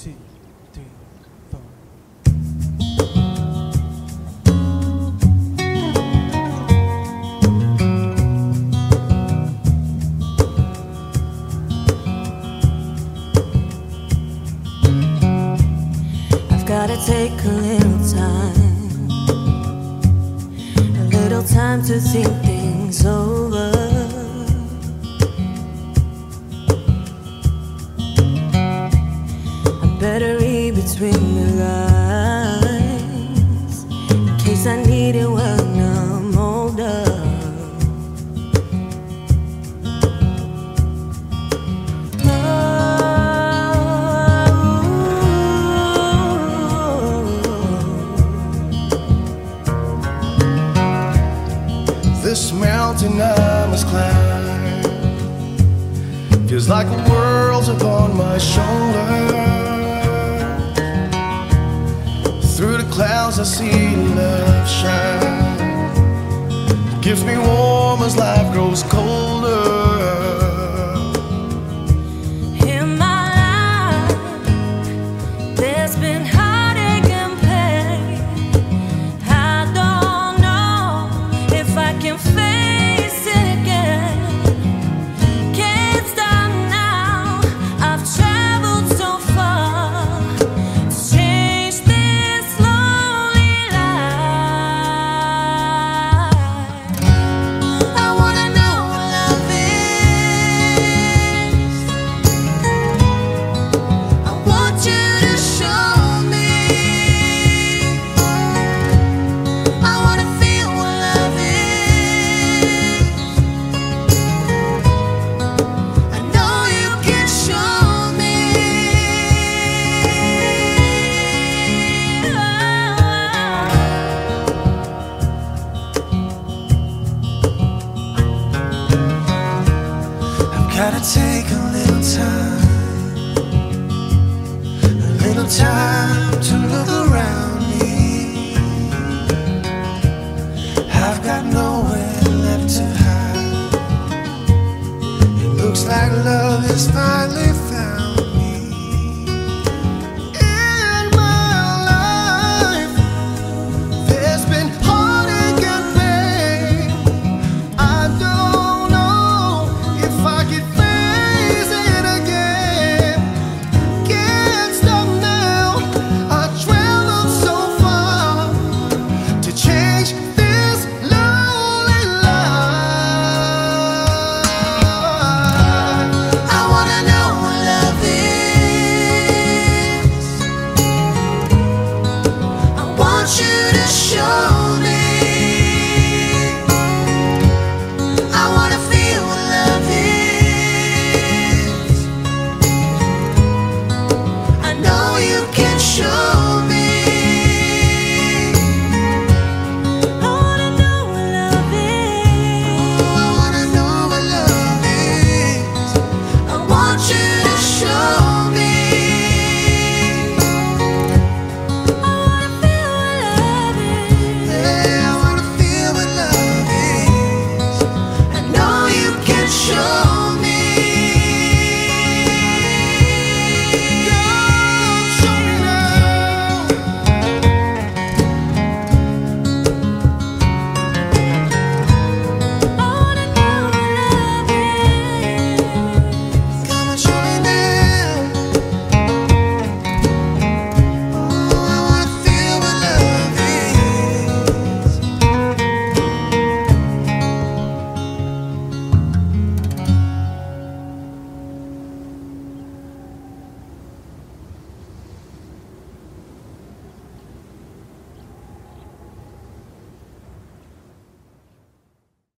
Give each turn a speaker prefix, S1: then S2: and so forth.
S1: two, three, four.
S2: I've gotta take a little time to think things over. I better read between the lines in case I need it when I'm older.
S3: This mountain I must climb feels like the world's upon my shoulder. Through the clouds I see love shine. It gives me warm as life grows colder.
S2: In my life, there's been heartache and pain. I don't know if I can face it again. Can't stop now. I've traveled so far to change this lonely life. I wanna know what love is. I want you to show me. I wanna feel what love is. I know you can show me.
S3: I've gotta take a little time to look around me. I've got nowhere left to hide. It looks like love has finally found me. In my life, there's been heartache and pain. I don't know if I can face it again. Can't stop now. I traveled so far to change this lonely life. I wanna know what love is. I want you to show me. I wanna feel what love is. I know you can show me.
S2: I wanna know what love is.
S3: I wanna know what love is.
S2: I want you